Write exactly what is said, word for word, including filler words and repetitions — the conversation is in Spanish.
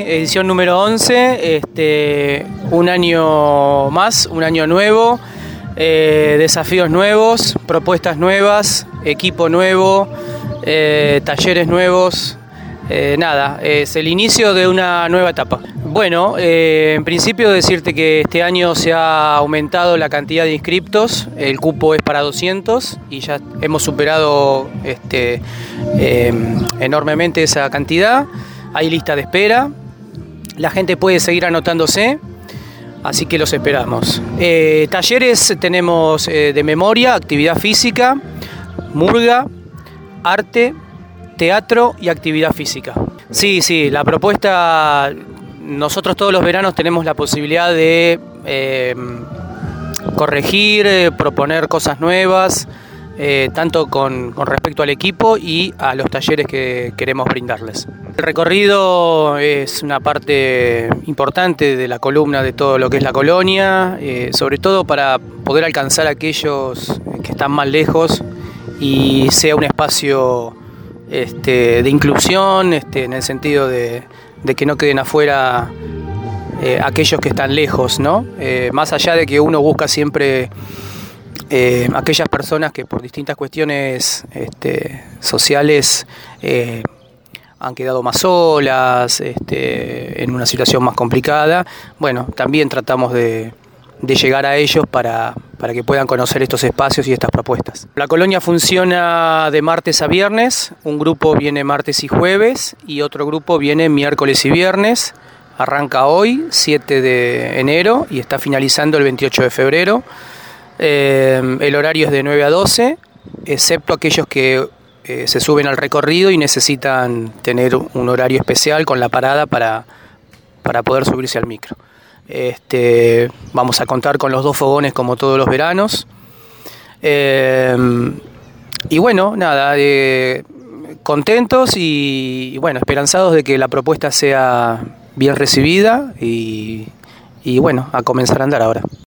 edición número once, este, un año más, un año nuevo, eh, desafíos nuevos, propuestas nuevas, equipo nuevo, eh, talleres nuevos, eh, nada, es el inicio de una nueva etapa. Bueno, eh, en principio decirte que este año se ha aumentado la cantidad de inscriptos, el cupo es para doscientos y ya hemos superado este, eh, enormemente esa cantidad. Hay lista de espera, la gente puede seguir anotándose, así que los esperamos. Eh, talleres tenemos eh, de memoria, actividad física, murga, arte, teatro y actividad física. Sí, sí, la propuesta, nosotros todos los veranos tenemos la posibilidad de eh, corregir, eh, proponer cosas nuevas, Eh, tanto con, con respecto al equipo y a los talleres que queremos brindarles. El recorrido es una parte importante de la columna de todo lo que es la colonia, eh, sobre todo para poder alcanzar a aquellos que están más lejos y sea un espacio este, de inclusión, este, en el sentido de, de que no queden afuera eh, aquellos que están lejos, ¿no? Eh, más allá de que uno busca siempre Eh, aquellas personas que por distintas cuestiones este, sociales eh, han quedado más solas, este, en una situación más complicada, bueno, también tratamos de, de llegar a ellos para, para que puedan conocer estos espacios y estas propuestas. La colonia funciona de martes a viernes, un grupo viene martes y jueves y otro grupo viene miércoles y viernes. Arranca hoy, siete de enero, y está finalizando el veintiocho de febrero. Eh, el horario es de nueve a doce, excepto aquellos que eh, se suben al recorrido y necesitan tener un horario especial con la parada para, para poder subirse al micro. Este, vamos a contar con los dos fogones como todos los veranos. Eh, y bueno, nada, eh, contentos y, y bueno, esperanzados de que la propuesta sea bien recibida y, y bueno, a comenzar a andar ahora.